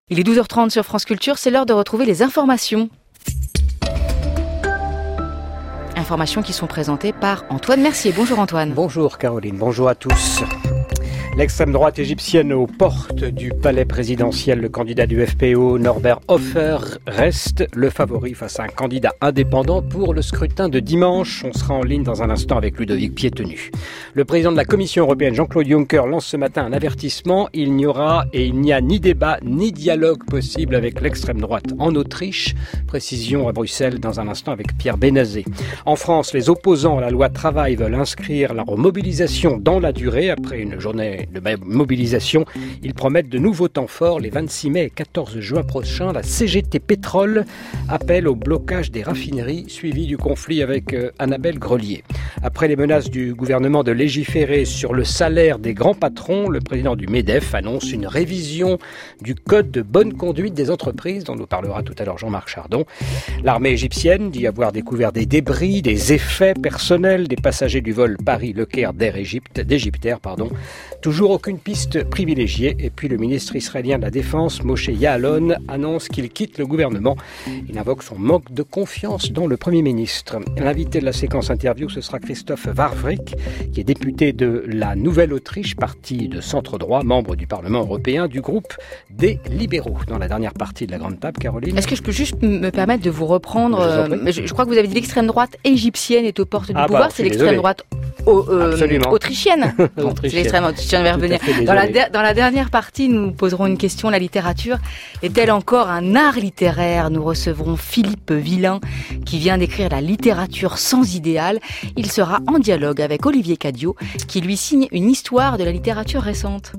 Il est 12h30 sur France Culture, c'est l'heure de retrouver les informations. Informations qui sont présentées par Antoine Mercier. Bonjour Antoine. Bonjour Caroline, bonjour à tous. L'extrême droite égyptienne aux portes du palais présidentiel, le candidat du FPO, Norbert Hofer, reste le favori face à un candidat indépendant pour le scrutin de dimanche. On sera en ligne dans un instant avec Ludovic Piétenu. Le président de la Commission européenne, Jean-Claude Juncker, lance ce matin un avertissement. Il n'y a ni débat ni dialogue possible avec l'extrême droite en Autriche. Précision à Bruxelles dans un instant avec Pierre Benazet. En France, les opposants à la loi travail veulent inscrire leur mobilisation dans la durée après une journée de mobilisation. Ils promettent de nouveaux temps forts les 26 mai et 14 juin prochains. La CGT Pétrole appelle au blocage des raffineries suivi du conflit avec Annabelle Grelier. Après les menaces du gouvernement de légiférer sur le salaire des grands patrons, le président du MEDEF annonce une révision du code de bonne conduite des entreprises dont nous parlera tout à l'heure Jean-Marc Chardon. L'armée égyptienne dit avoir découvert des débris, des effets personnels des passagers du vol Paris-Le Caire d'Égyptair. Toujours aucune piste privilégiée. Et puis le ministre israélien de la Défense, Moshe Ya'alon, annonce qu'il quitte le gouvernement. Il invoque son manque de confiance dans le Premier ministre. L'invité de la séquence interview, ce sera Christophe Warfrick, qui est député de la Nouvelle-Autriche, parti de centre-droit, membre du Parlement européen, du groupe des libéraux. Dans la dernière partie de la grande table, Caroline. Est-ce que je peux juste me permettre de vous reprendre je crois que vous avez dit l'extrême droite égyptienne est aux portes du pouvoir. C'est l'extrême droite autrichienne. Bon, c'est l'extrême autrichienne, on va y revenir. Dans la dernière partie, nous poserons une question. La littérature est-elle encore un art littéraire? Nous recevrons Philippe Villain, qui vient d'écrire La littérature sans idéal. Il sera en dialogue avec Olivier Cadiot, qui lui signe une histoire de la littérature récente.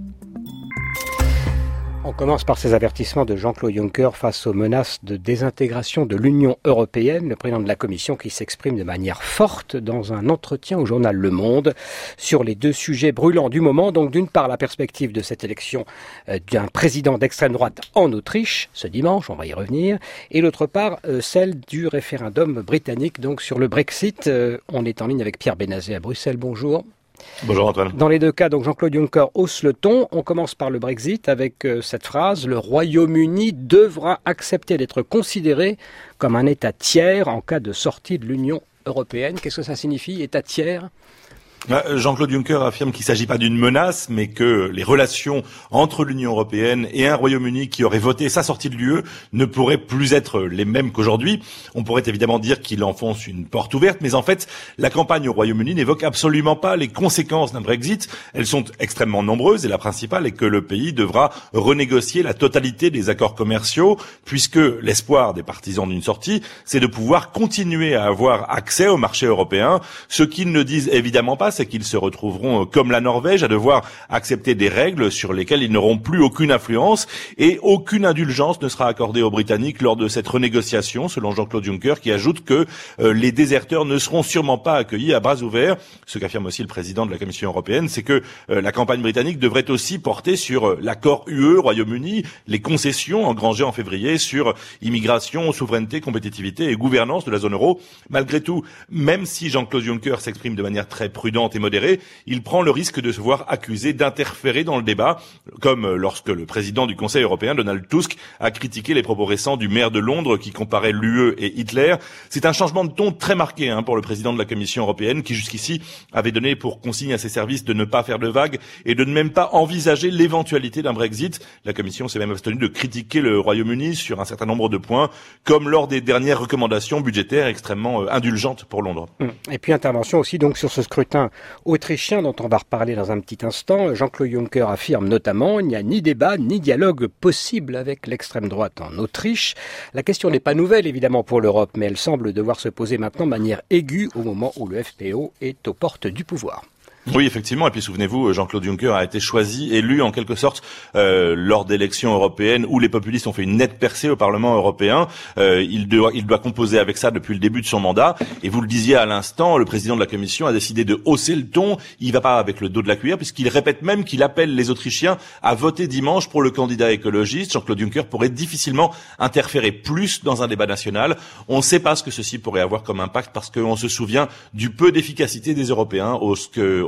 On commence par ces avertissements de Jean-Claude Juncker face aux menaces de désintégration de l'Union européenne. Le président de la Commission qui s'exprime de manière forte dans un entretien au journal Le Monde sur les deux sujets brûlants du moment. Donc d'une part la perspective de cette élection d'un président d'extrême droite en Autriche, ce dimanche, on va y revenir. Et d'autre part celle du référendum britannique donc sur le Brexit. On est en ligne avec Pierre Benazet à Bruxelles. Bonjour. Bonjour Antoine. Dans les deux cas, donc Jean-Claude Juncker hausse le ton. On commence par le Brexit avec cette phrase: le Royaume-Uni devra accepter d'être considéré comme un État tiers en cas de sortie de l'Union européenne. Qu'est-ce que ça signifie, État tiers ? Jean-Claude Juncker affirme qu'il ne s'agit pas d'une menace, mais que les relations entre l'Union européenne et un Royaume-Uni qui aurait voté sa sortie de l'UE ne pourraient plus être les mêmes qu'aujourd'hui. On pourrait évidemment dire qu'il enfonce une porte ouverte, mais en fait, la campagne au Royaume-Uni n'évoque absolument pas les conséquences d'un Brexit. Elles sont extrêmement nombreuses et la principale est que le pays devra renégocier la totalité des accords commerciaux, puisque l'espoir des partisans d'une sortie, c'est de pouvoir continuer à avoir accès au marché européen. Ce qu'ils ne disent évidemment pas, c'est qu'ils se retrouveront, comme la Norvège, à devoir accepter des règles sur lesquelles ils n'auront plus aucune influence et aucune indulgence ne sera accordée aux Britanniques lors de cette renégociation, selon Jean-Claude Juncker, qui ajoute que les déserteurs ne seront sûrement pas accueillis à bras ouverts. Ce qu'affirme aussi le président de la Commission européenne, c'est que la campagne britannique devrait aussi porter sur l'accord UE, Royaume-Uni, les concessions engrangées en février sur immigration, souveraineté, compétitivité et gouvernance de la zone euro. Malgré tout, même si Jean-Claude Juncker s'exprime de manière très prudente et modérée, il prend le risque de se voir accusé d'interférer dans le débat, comme lorsque le président du Conseil européen, Donald Tusk, a critiqué les propos récents du maire de Londres qui comparait l'UE et Hitler. C'est un changement de ton très marqué pour le président de la Commission européenne qui jusqu'ici avait donné pour consigne à ses services de ne pas faire de vagues et de ne même pas envisager l'éventualité d'un Brexit. La Commission s'est même abstenue de critiquer le Royaume-Uni sur un certain nombre de points, comme lors des dernières recommandations budgétaires extrêmement indulgentes pour Londres. Et puis intervention aussi donc sur ce scrutin autrichien dont on va reparler dans un petit instant. Jean-Claude Juncker affirme notamment: il n'y a ni débat ni dialogue possible avec l'extrême droite en Autriche. La question n'est pas nouvelle évidemment pour l'Europe, mais elle semble devoir se poser maintenant de manière aiguë au moment où le FPO est aux portes du pouvoir. Oui, effectivement. Et puis souvenez-vous, Jean-Claude Juncker a été choisi, élu en quelque sorte lors d'élections européennes où les populistes ont fait une nette percée au Parlement européen. Il doit composer avec ça depuis le début de son mandat. Et vous le disiez à l'instant, le président de la Commission a décidé de hausser le ton. Il va pas avec le dos de la cuillère puisqu'il répète même qu'il appelle les Autrichiens à voter dimanche pour le candidat écologiste. Jean-Claude Juncker pourrait difficilement interférer plus dans un débat national. On ne sait pas ce que ceci pourrait avoir comme impact parce qu'on se souvient du peu d'efficacité des Européens au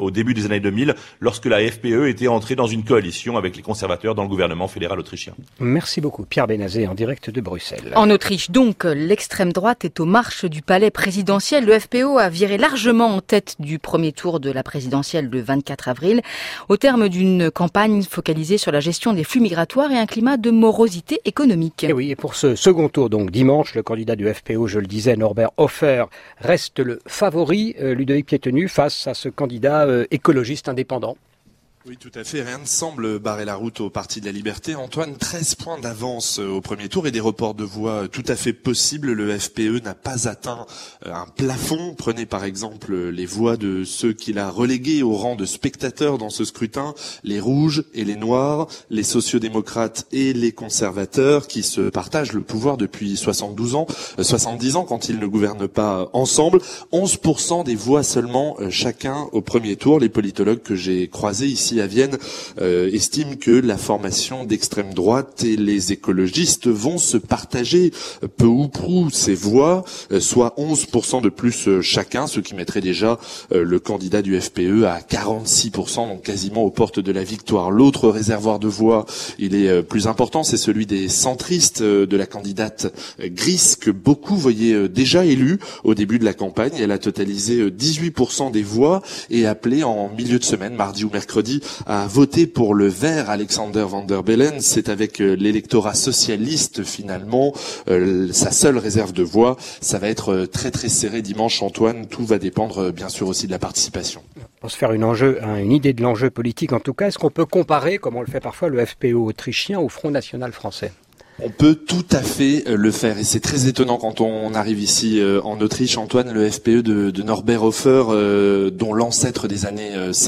au début des années 2000, lorsque la FPÖ était entrée dans une coalition avec les conservateurs dans le gouvernement fédéral autrichien. Merci beaucoup, Pierre Benazet, en direct de Bruxelles. En Autriche, donc, l'extrême droite est aux marches du palais présidentiel. Le FPÖ a viré largement en tête du premier tour de la présidentielle le 24 avril, au terme d'une campagne focalisée sur la gestion des flux migratoires et un climat de morosité économique. Et oui, et pour ce second tour, donc dimanche, le candidat du FPÖ, je le disais, Norbert Hofer, reste le favori, Ludovic Piétenu, face à ce candidat écologiste indépendant. Oui, tout à fait. Rien ne semble barrer la route au Parti de la Liberté. Antoine, 13 points d'avance au premier tour et des reports de voix tout à fait possibles. Le FPÖ n'a pas atteint un plafond. Prenez par exemple les voix de ceux qu'il a relégués au rang de spectateurs dans ce scrutin, les rouges et les noirs, les sociodémocrates et les conservateurs qui se partagent le pouvoir depuis 70 ans quand ils ne gouvernent pas ensemble. 11% des voix seulement chacun au premier tour. Les politologues que j'ai croisés ici à Vienne estiment que la formation d'extrême droite et les écologistes vont se partager peu ou prou ces voix, soit 11% de plus chacun, ce qui mettrait déjà le candidat du FPÖ à 46%, donc quasiment aux portes de la victoire. L'autre réservoir de voix, il est plus important, c'est celui des centristes, de la candidate Gris, que beaucoup voyaient déjà élue au début de la campagne. Elle a totalisé 18% des voix et appelé en milieu de semaine, mardi ou mercredi, à voter pour le vert Alexander Van der Bellen. C'est avec l'électorat socialiste finalement sa seule réserve de voix. Ça va être très très serré dimanche, Antoine. Tout va dépendre bien sûr aussi de la participation. Pour se faire une idée de l'enjeu politique en tout cas, est-ce qu'on peut comparer, comme on le fait parfois, le FPÖ autrichien au Front National français ? On peut tout à fait le faire et c'est très étonnant quand on arrive ici en Autriche, Antoine. Le FPÖ de Norbert Hofer, dont l'ancêtre des années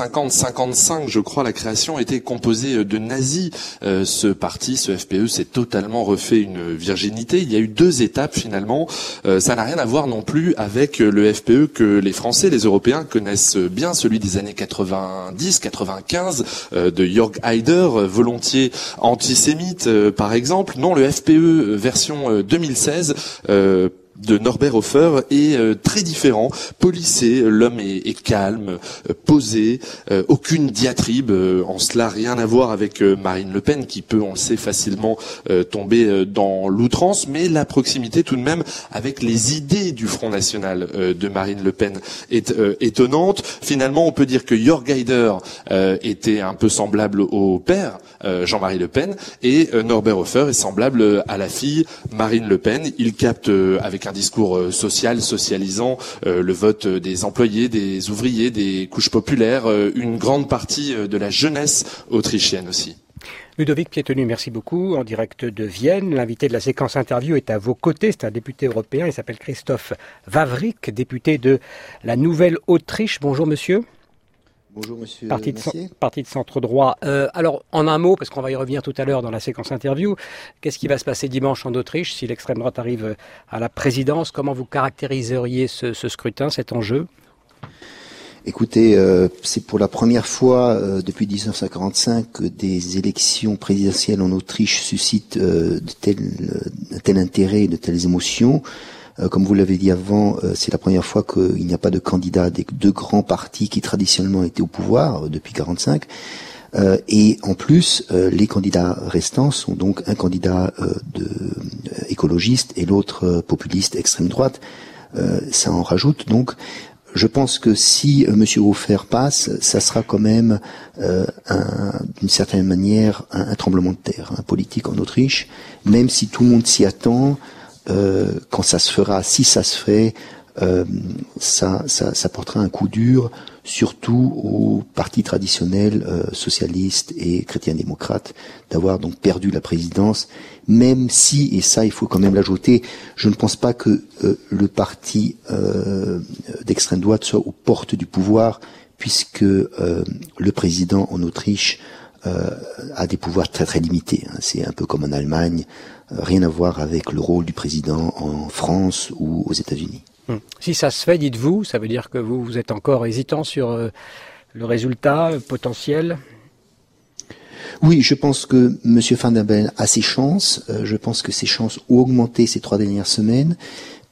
50-55, je crois, la création était composée de nazis. Ce parti, ce FPÖ, s'est totalement refait une virginité. Il y a eu 2 étapes finalement. Ça n'a rien à voir non plus avec le FPÖ que les Français, les Européens connaissent bien, celui des années 90-95 de Jörg Haider, volontiers antisémite par exemple. Non, le FPÖ version 2016 de Norbert Hofer est très différent, policé, l'homme est calme, posé, aucune diatribe, en cela rien à voir avec Marine Le Pen qui peut, on le sait, facilement tomber dans l'outrance, mais la proximité tout de même avec les idées du Front National de Marine Le Pen est étonnante. Finalement, on peut dire que Jörg Haider était un peu semblable au père, Jean-Marie Le Pen, et Norbert Hofer est semblable à la fille Marine Le Pen. Il capte avec un discours socialisant le vote des employés, des ouvriers, des couches populaires, une grande partie de la jeunesse autrichienne aussi. Ludovic Piétenu, merci beaucoup. En direct de Vienne, l'invité de la séquence interview est à vos côtés. C'est un député européen, il s'appelle Christoph Wawrik, député de la Nouvelle-Autriche. Bonjour monsieur. Bonjour monsieur. Parti de centre droit. Alors en un mot, parce qu'on va y revenir tout à l'heure dans la séquence interview, qu'est-ce qui va se passer dimanche en Autriche si l'extrême droite arrive à la présidence? Comment vous caractériseriez ce scrutin, cet enjeu? Écoutez, c'est pour la première fois depuis 1945 que des élections présidentielles en Autriche suscitent de tel intérêt et de telles émotions. Comme vous l'avez dit avant, c'est la première fois qu'il n'y a pas de candidat des 2 grands partis qui traditionnellement étaient au pouvoir depuis 1945. Et en plus, les candidats restants sont donc un candidat écologiste et l'autre populiste extrême droite. Ça en rajoute donc. Je pense que si Monsieur Hofer passe, ça sera quand même d'une certaine manière un tremblement de terre politique en Autriche, même si tout le monde s'y attend. Quand ça se fera, si ça se fait, ça portera un coup dur, surtout aux partis traditionnels socialistes et chrétiens-démocrates, d'avoir donc perdu la présidence, même si, et ça il faut quand même l'ajouter, je ne pense pas que le parti d'extrême droite soit aux portes du pouvoir, puisque le président en Autriche a des pouvoirs très très limités. C'est un peu comme en Allemagne, rien à voir avec le rôle du président en France ou aux États-Unis. Si ça se fait, dites-vous, ça veut dire que vous êtes encore hésitant sur le résultat potentiel? Oui, je pense que M. Van der Bellen a ses chances. Je pense que ses chances ont augmenté ces 3 dernières semaines.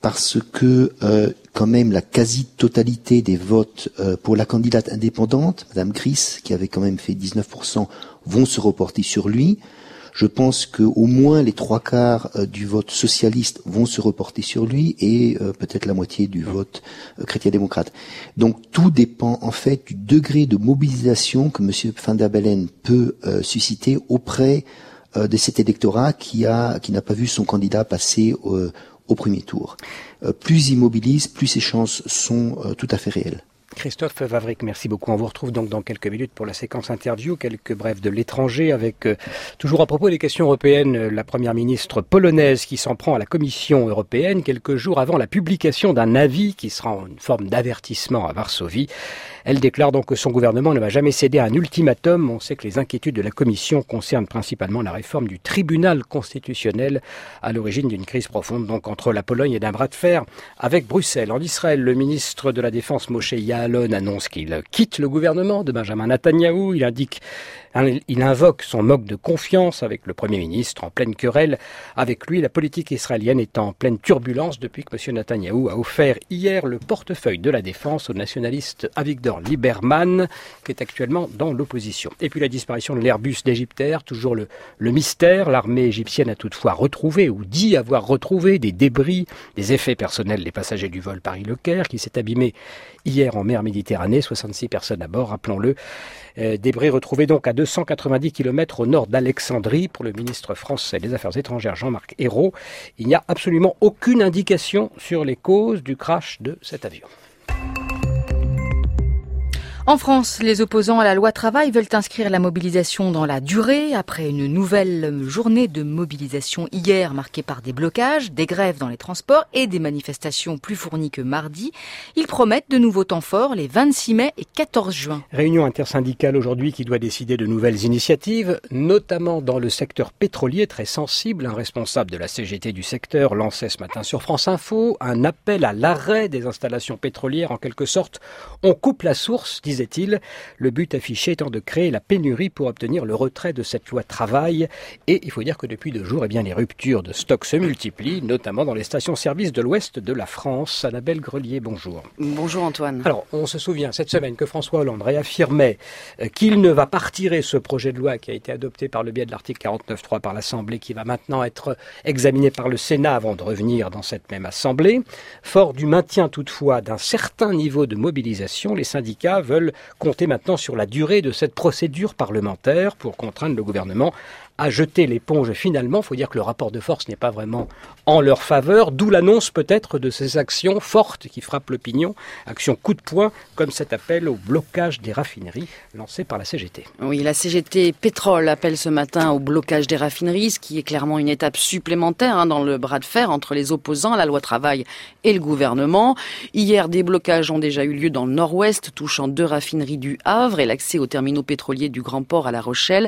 parce que quand même la quasi-totalité des votes pour la candidate indépendante, Madame Gris, qui avait quand même fait 19%, vont se reporter sur lui. Je pense que au moins les 3/4 du vote socialiste vont se reporter sur lui et peut-être la moitié du vote chrétien-démocrate. Donc tout dépend en fait du degré de mobilisation que M. Van der Bellen peut susciter auprès de cet électorat qui n'a pas vu son candidat passer au premier tour. Plus il mobilise, plus ses chances sont tout à fait réelles. Christophe Wawrinck, merci beaucoup. On vous retrouve donc dans quelques minutes pour la séquence interview, quelques brefs de l'étranger avec, toujours à propos des questions européennes, la première ministre polonaise qui s'en prend à la Commission européenne quelques jours avant la publication d'un avis qui sera en forme d'avertissement à Varsovie. Elle déclare donc que son gouvernement ne va jamais céder à un ultimatum. On sait que les inquiétudes de la Commission concernent principalement la réforme du tribunal constitutionnel à l'origine d'une crise profonde donc entre la Pologne et d'un bras de fer avec Bruxelles. En Israël, le ministre de la Défense Moshe Ya'alon annonce qu'il quitte le gouvernement de Benjamin Netanyahou. Il invoque son manque de confiance avec le Premier ministre en pleine querelle. Avec lui, la politique israélienne est en pleine turbulence depuis que M. Netanyahou a offert hier le portefeuille de la défense au nationaliste Avigdor Lieberman, qui est actuellement dans l'opposition. Et puis la disparition de l'Airbus d'Égyptair, toujours le mystère. L'armée égyptienne a toutefois retrouvé ou dit avoir retrouvé des débris, des effets personnels des passagers du vol Paris-Le Caire qui s'est abîmé hier en mer Méditerranée. 66 personnes à bord, rappelons-le. Débris retrouvés donc à 290 km au nord d'Alexandrie. Pour le ministre français des Affaires étrangères Jean-Marc Ayrault, il n'y a absolument aucune indication sur les causes du crash de cet avion. En France, les opposants à la loi travail veulent inscrire la mobilisation dans la durée après une nouvelle journée de mobilisation hier marquée par des blocages, des grèves dans les transports et des manifestations plus fournies que mardi. Ils promettent de nouveaux temps forts les 26 mai et 14 juin. Réunion intersyndicale aujourd'hui qui doit décider de nouvelles initiatives, notamment dans le secteur pétrolier très sensible. Un responsable de la CGT du secteur lançait ce matin sur France Info un appel à l'arrêt des installations pétrolières. En quelque sorte, on coupe la source, disait-il, le but affiché étant de créer la pénurie pour obtenir le retrait de cette loi travail. Et il faut dire que depuis 2 jours, les ruptures de stock se multiplient, notamment dans les stations-service de l'ouest de la France. Annabelle Grelier, bonjour. Bonjour Antoine. Alors, on se souvient cette semaine que François Hollande réaffirmait qu'il ne va pas retirer ce projet de loi qui a été adopté par le biais de l'article 49.3 par l'Assemblée, qui va maintenant être examiné par le Sénat avant de revenir dans cette même Assemblée. Fort du maintien toutefois d'un certain niveau de mobilisation, les syndicats veulent compter maintenant sur la durée de cette procédure parlementaire pour contraindre le gouvernement à jeter l'éponge. Finalement, il faut dire que le rapport de force n'est pas vraiment en leur faveur, d'où l'annonce peut-être de ces actions fortes qui frappent l'opinion, actions coup de poing, comme cet appel au blocage des raffineries lancé par la CGT. Oui, la CGT Pétrole appelle ce matin au blocage des raffineries, ce qui est clairement une étape supplémentaire dans le bras de fer entre les opposants à la loi travail et le gouvernement. Hier, des blocages ont déjà eu lieu dans le nord-ouest, touchant 2 raffineries du Havre et l'accès aux terminaux pétroliers du Grand Port à La Rochelle.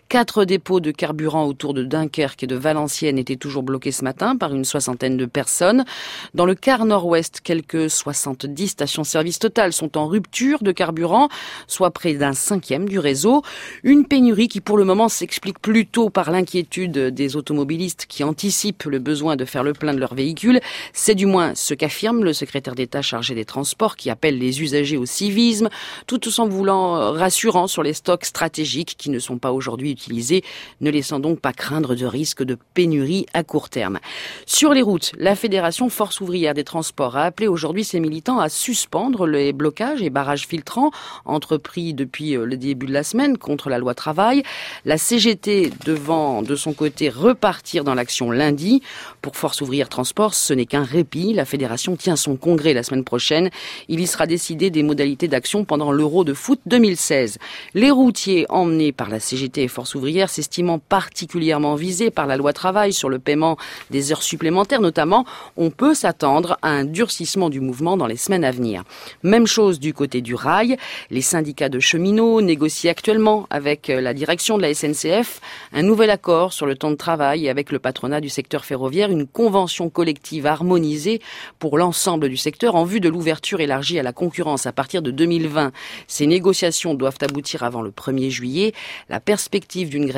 4 dépôts de carburant autour de Dunkerque et de Valenciennes étaient toujours bloqués ce matin par une 60aine de personnes. Dans le quart nord-ouest, quelques 70 stations-service Total sont en rupture de carburant, soit près d'un 5e du réseau. Une pénurie qui pour le moment s'explique plutôt par l'inquiétude des automobilistes qui anticipent le besoin de faire le plein de leurs véhicules. C'est du moins ce qu'affirme le secrétaire d'État chargé des Transports qui appelle les usagers au civisme, tout en voulant rassurant sur les stocks stratégiques qui ne sont pas aujourd'hui utilisés, ne laissant donc pas craindre de risque de pénurie à court terme. Sur les routes, la Fédération Force ouvrière des transports a appelé aujourd'hui ses militants à suspendre les blocages et barrages filtrants entrepris depuis le début de la semaine contre la loi travail. La CGT devant, de son côté, repartir dans l'action lundi. Pour Force ouvrière transport, ce n'est qu'un répit. La Fédération tient son congrès la semaine prochaine. Il y sera décidé des modalités d'action pendant l'Euro de foot 2016. Les routiers emmenés par la CGT et Force ouvrière s'estimant particulièrement visés par la loi travail sur le paiement des heures supplémentaires notamment, on peut s'attendre à un durcissement du mouvement dans les semaines à venir. Même chose du côté du rail. Les syndicats de cheminots négocient actuellement avec la direction de la SNCF un nouvel accord sur le temps de travail et avec le patronat du secteur ferroviaire une convention collective harmonisée pour l'ensemble du secteur en vue de l'ouverture élargie à la concurrence à partir de 2020. Ces négociations doivent aboutir avant le 1er juillet. La perspective d'une grève dure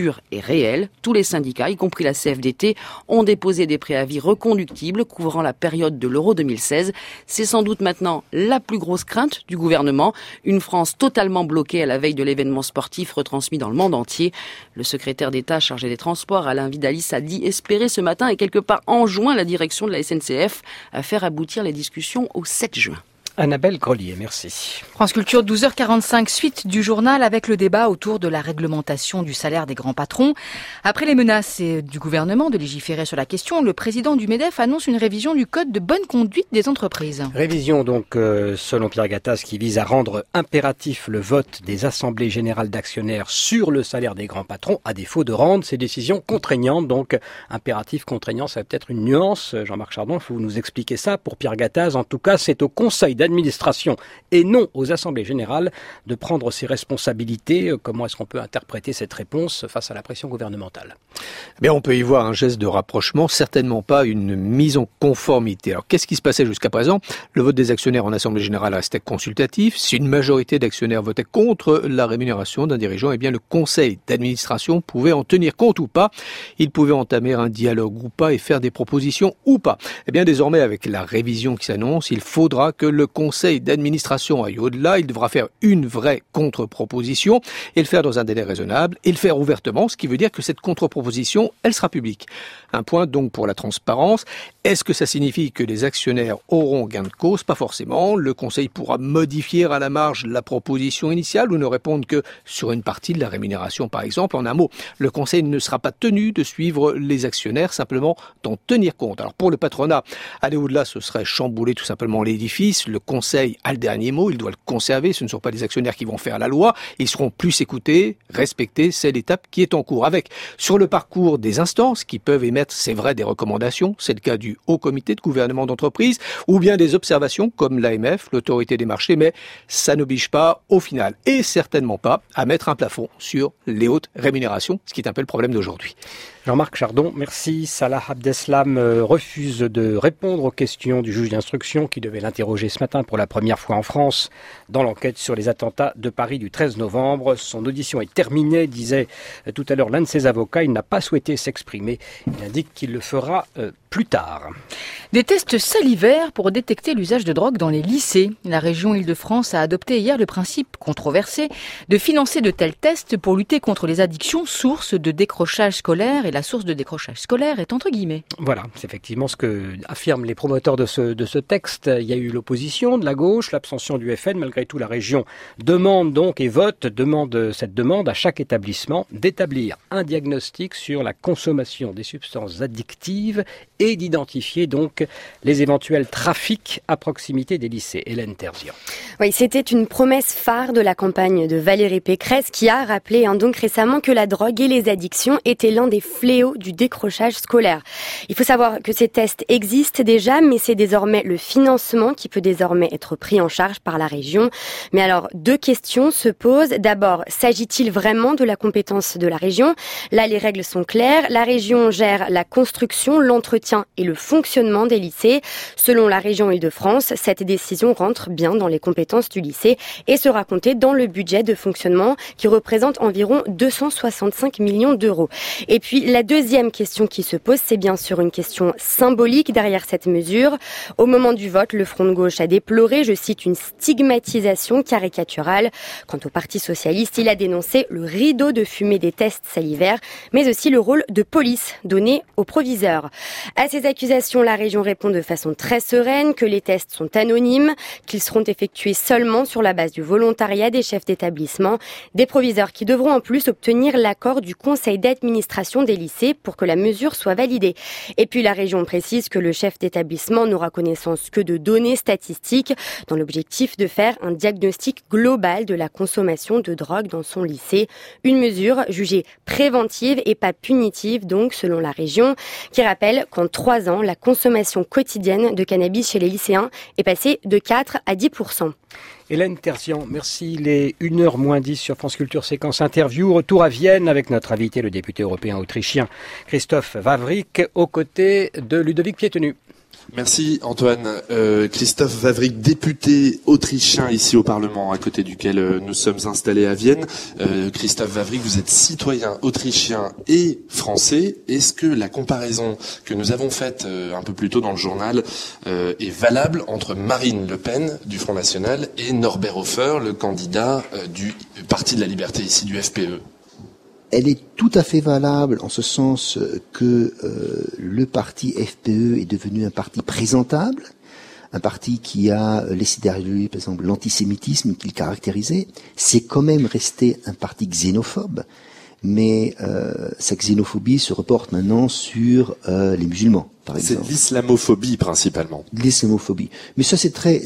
mesure est réelle. Tous les syndicats, y compris la CFDT, ont déposé des préavis reconductibles couvrant la période de l'Euro 2016. C'est sans doute maintenant la plus grosse crainte du gouvernement. Une France totalement bloquée à la veille de l'événement sportif retransmis dans le monde entier. Le secrétaire d'État chargé des Transports, Alain Vidalis, a dit espérer ce matin et quelque part enjoint la direction de la SNCF à faire aboutir les discussions au 7 juin. Annabelle Grelier, merci. France Culture, 12h45, suite du journal avec le débat autour de la réglementation du salaire des grands patrons. Après les menaces du gouvernement de légiférer sur la question, le président du MEDEF annonce une révision du code de bonne conduite des entreprises. Révision donc, selon Pierre Gattaz, qui vise à rendre impératif le vote des assemblées générales d'actionnaires sur le salaire des grands patrons, à défaut de rendre ces décisions contraignantes. Donc, impératif, contraignant, ça va peut-être une nuance. Jean-Marc Chardon, il faut nous expliquer ça. Pour Pierre Gattaz, en tout cas, c'est au Conseil d'administration et non aux assemblées générales de prendre ses responsabilités. Comment est-ce qu'on peut interpréter cette réponse face à la pression gouvernementale ? Bien, on peut y voir un geste de rapprochement, certainement pas une mise en conformité. Alors, qu'est-ce qui se passait jusqu'à présent ? Le vote des actionnaires en assemblée générale restait consultatif. Si une majorité d'actionnaires votait contre la rémunération d'un dirigeant, eh bien, le conseil d'administration pouvait en tenir compte ou pas. Il pouvait entamer un dialogue ou pas et faire des propositions ou pas. Eh bien, désormais, avec la révision qui s'annonce, il faudra que le conseil d'administration aille au-delà. Il devra faire une vraie contre-proposition et le faire dans un délai raisonnable et le faire ouvertement, ce qui veut dire que cette contre-proposition, elle sera publique. Un point donc pour la transparence. Est-ce que ça signifie que les actionnaires auront gain de cause ? Pas forcément. Le conseil pourra modifier à la marge la proposition initiale ou ne répondre que sur une partie de la rémunération, par exemple. En un mot, le conseil ne sera pas tenu de suivre les actionnaires, simplement d'en tenir compte. Alors pour le patronat, aller au-delà, ce serait chambouler tout simplement l'édifice. Le conseil a le dernier mot, il doit le conserver. Ce ne sont pas les actionnaires qui vont faire la loi. Ils seront plus écoutés, respectés. C'est l'étape qui est en cours. Avec, sur le parcours des instances qui peuvent émettre, c'est vrai, des recommandations. C'est le cas du Haut Comité de gouvernement d'entreprise ou bien des observations comme l'AMF, l'autorité des marchés. Mais ça n'oblige pas au final et certainement pas à mettre un plafond sur les hautes rémunérations, ce qui est un peu le problème d'aujourd'hui. Jean-Marc Chardon, merci. Salah Abdeslam refuse de répondre aux questions du juge d'instruction qui devait l'interroger ce matin pour la première fois en France dans l'enquête sur les attentats de Paris du 13 novembre. Son audition est terminée, disait tout à l'heure l'un de ses avocats. Il n'a pas souhaité s'exprimer. Il indique qu'il le fera plus tard. Des tests salivaires pour détecter l'usage de drogue dans les lycées. La région Île-de-France a adopté hier le principe controversé de financer de tels tests pour lutter contre les addictions, source de décrochage scolaire. Et la source de décrochage scolaire est entre guillemets. Voilà, c'est effectivement ce que affirment les promoteurs de ce texte. Il y a eu l'opposition de la gauche, l'abstention du FN. Malgré tout, la région demande donc et demande à chaque établissement d'établir un diagnostic sur la consommation des substances addictives et d'identifier donc les éventuels trafics à proximité des lycées. Hélène Terzian. Oui, c'était une promesse phare de la campagne de Valérie Pécresse qui a rappelé donc récemment que la drogue et les addictions étaient l'un des fléaux du décrochage scolaire. Il faut savoir que ces tests existent déjà, mais c'est désormais le financement qui peut désormais être pris en charge par la région. Mais alors, deux questions se posent. D'abord, s'agit-il vraiment de la compétence de la région ? Là, les règles sont claires. La région gère la construction, l'entretien et le fonctionnement des lycées. Selon la région Île-de-France, cette décision rentre bien dans les compétences du lycée et sera comptée dans le budget de fonctionnement qui représente environ 265 millions d'euros. Et puis, la deuxième question qui se pose, c'est bien sûr une question symbolique derrière cette mesure. Au moment du vote, le Front de gauche a déploré, je cite, une stigmatisation caricaturale. Quant au Parti socialiste, il a dénoncé le rideau de fumée des tests salivaires, mais aussi le rôle de police donné aux proviseurs. À ces accusations, la région répond de façon très sereine que les tests sont anonymes, qu'ils seront effectués seulement sur la base du volontariat des chefs d'établissement, des proviseurs qui devront en plus obtenir l'accord du conseil d'administration des lycées pour que la mesure soit validée. Et puis la région précise que le chef d'établissement n'aura connaissance que de données statistiques dans l'objectif de faire un diagnostic global de la consommation de drogue dans son lycée. Une mesure jugée préventive et pas punitive donc selon la région qui rappelle qu'en 3 ans, la consommation quotidienne de cannabis chez les lycéens est passée de 4 à 10%. Hélène Terzian, merci. Il est 1h moins 10 sur France Culture Séquence Interview. Retour à Vienne avec notre invité, le député européen autrichien Christoph Wawrik, aux côtés de Ludovic Piétenu. Merci Antoine. Christophe Wawrinck, député autrichien ici au Parlement, à côté duquel nous sommes installés à Vienne. Christophe Wawrinck, vous êtes citoyen autrichien et français. Est-ce que la comparaison que nous avons faite un peu plus tôt dans le journal est valable entre Marine Le Pen du Front National et Norbert Hofer, le candidat du Parti de la Liberté ici du FPE? Elle est tout à fait valable en ce sens que le parti FPE est devenu un parti présentable, un parti qui a laissé derrière lui, par exemple, l'antisémitisme qu'il caractérisait. C'est quand même resté un parti xénophobe, mais sa xénophobie se reporte maintenant sur les musulmans, par exemple. C'est l'islamophobie principalement. L'islamophobie. Mais ça, c'est très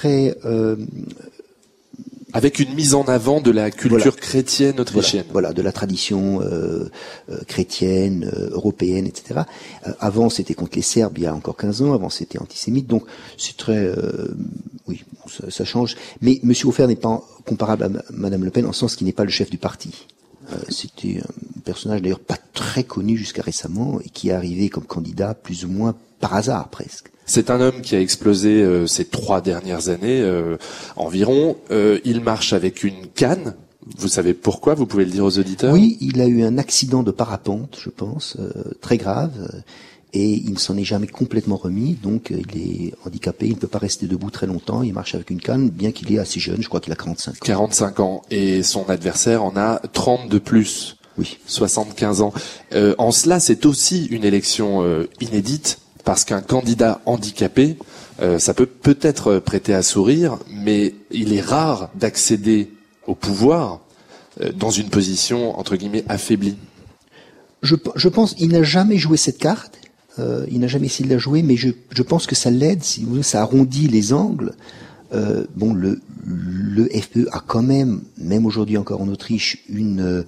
avec une mise en avant de la culture chrétienne autrichienne. Voilà, de la tradition chrétienne, européenne, etc. Avant, c'était contre les Serbes il y a encore 15 ans. Avant, c'était antisémite. Donc, c'est très... oui, ça change. Mais M. Hofer n'est pas comparable à Mme Le Pen en sens qu'il n'est pas le chef du parti. C'était un personnage d'ailleurs pas très connu jusqu'à récemment et qui est arrivé comme candidat plus ou moins par hasard presque. C'est un homme qui a explosé ces 3 dernières années environ. Il marche avec une canne. Vous savez pourquoi? Vous pouvez le dire aux auditeurs? Oui, il a eu un accident de parapente, je pense, très grave. Et il ne s'en est jamais complètement remis, donc il est handicapé, il ne peut pas rester debout très longtemps, il marche avec une canne, bien qu'il est assez jeune, je crois qu'il a 45 ans. 45 ans, et son adversaire en a 30 de plus. Oui. 75 ans. En cela, c'est aussi une élection inédite, parce qu'un candidat handicapé, ça peut peut-être prêter à sourire, mais il est rare d'accéder au pouvoir dans une position, entre guillemets, affaiblie. Je pense qu'il n'a jamais joué cette carte. Il n'a jamais essayé de la jouer, mais je pense que ça l'aide, si vous voulez, ça arrondit les angles. Bon, le FPE a quand même aujourd'hui encore en Autriche, une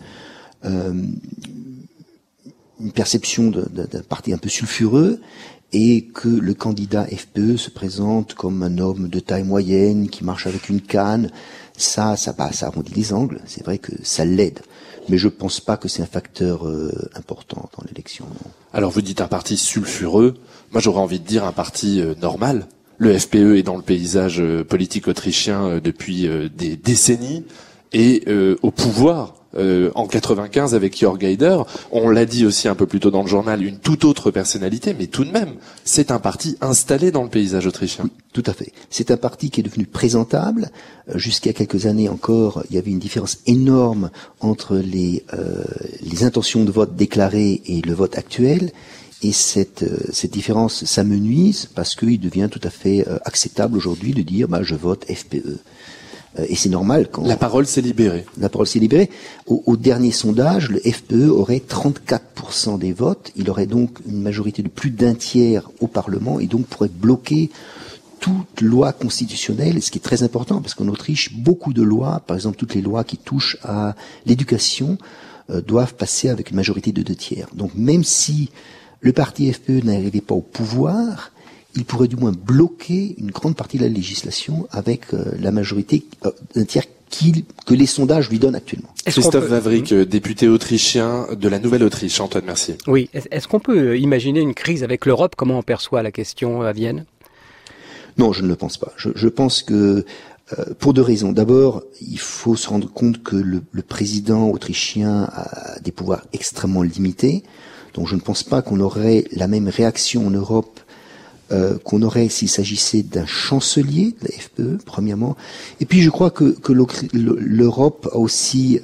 perception d'un parti un peu sulfureux, et que le candidat FPE se présente comme un homme de taille moyenne qui marche avec une canne. Ça arrondit les angles. C'est vrai que ça l'aide. Mais je pense pas que c'est un facteur important dans l'élection. Non. Alors vous dites un parti sulfureux. Moi j'aurais envie de dire un parti normal. Le FPE est dans le paysage politique autrichien depuis des décennies et au pouvoir en 95 avec Jörg Haider. On l'a dit aussi un peu plus tôt dans le journal, une toute autre personnalité, mais tout de même, c'est un parti installé dans le paysage autrichien. Oui, tout à fait. C'est un parti qui est devenu présentable. Jusqu'à quelques années encore, il y avait une différence énorme entre les intentions de vote déclarées et le vote actuel. Et cette différence s'amenuise parce qu'il devient tout à fait acceptable aujourd'hui de dire je vote FPE. Et c'est normal quand... La parole s'est libérée. La parole s'est libérée. Au dernier sondage, le FPE aurait 34% des votes. Il aurait donc une majorité de plus d'un tiers au Parlement et donc pourrait bloquer toute loi constitutionnelle, ce qui est très important parce qu'en Autriche, beaucoup de lois, par exemple toutes les lois qui touchent à l'éducation, doivent passer avec une majorité de 2 tiers. Donc même si le parti FPE n'arrivait pas au pouvoir, il pourrait du moins bloquer une grande partie de la législation avec la majorité d'un tiers que les sondages lui donnent actuellement. Christophe Wawrinck, député autrichien de la Nouvelle-Autriche. Antoine, merci. Oui, est-ce qu'on peut imaginer une crise avec l'Europe? Comment on perçoit la question à Vienne? Non, je ne le pense pas. Je pense que pour 2 raisons. D'abord, il faut se rendre compte que le président autrichien a des pouvoirs extrêmement limités. Donc je ne pense pas qu'on aurait la même réaction en Europe qu'on aurait s'il s'agissait d'un chancelier de la FPE, premièrement. Et puis je crois que l'Europe a aussi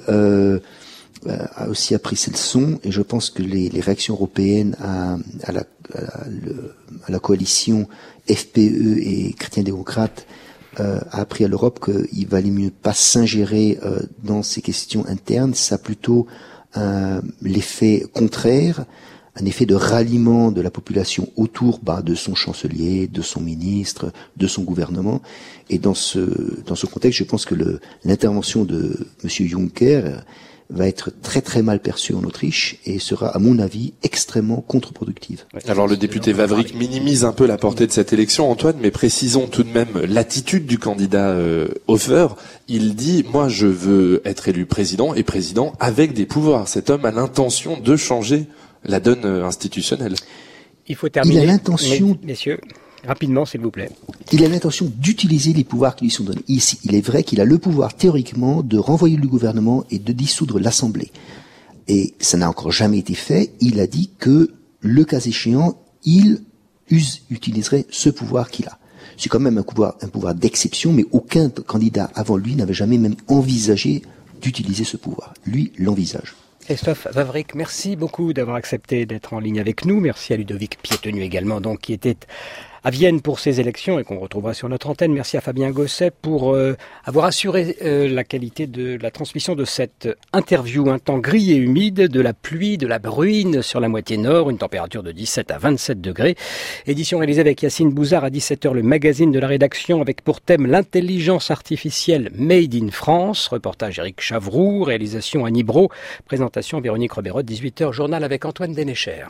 appris ses leçons, et je pense que les réactions européennes à la coalition FPE et chrétiens-démocrates a appris à l'Europe qu'il valait mieux pas s'ingérer dans ces questions internes. Ça a plutôt l'effet contraire, un effet de ralliement de la population autour de son chancelier, de son ministre, de son gouvernement. Et dans ce contexte, je pense que l'intervention de M. Juncker va être très très mal perçue en Autriche et sera, à mon avis, extrêmement contre-productive. Alors le député Wawrinck minimise un peu la portée de cette élection, Antoine, mais précisons tout de même l'attitude du candidat Hofer. Il dit, moi je veux être élu président, et président avec des pouvoirs. Cet homme a l'intention de changer la donne institutionnelle. Il faut terminer. Il a l'intention... Messieurs, Rapidement, s'il vous plaît. Il a l'intention d'utiliser les pouvoirs qui lui sont donnés. Ici, il est vrai qu'il a le pouvoir théoriquement de renvoyer le gouvernement et de dissoudre l'Assemblée. Et ça n'a encore jamais été fait. Il a dit que, le cas échéant, il utiliserait ce pouvoir qu'il a. C'est quand même un pouvoir d'exception, mais aucun candidat avant lui n'avait jamais même envisagé d'utiliser ce pouvoir. Lui l'envisage. Christophe Wawrinck, merci beaucoup d'avoir accepté d'être en ligne avec nous. Merci à Ludovic Piétenu également, donc, qui était à Vienne pour ces élections et qu'on retrouvera sur notre antenne. Merci à Fabien Gosset pour avoir assuré la qualité de la transmission de cette interview. Un temps gris et humide, de la pluie, de la bruine sur la moitié nord, une température de 17 à 27 degrés. Édition réalisée avec Yacine Bouzard à 17h, le magazine de la rédaction avec pour thème l'intelligence artificielle made in France. Reportage Éric Chavroux, réalisation Annie Brault, présentation Véronique Robérot, 18h, journal avec Antoine Dénéchère.